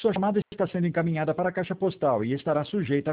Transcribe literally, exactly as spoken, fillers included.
Sua chamada está sendo encaminhada para a caixa postal e estará sujeita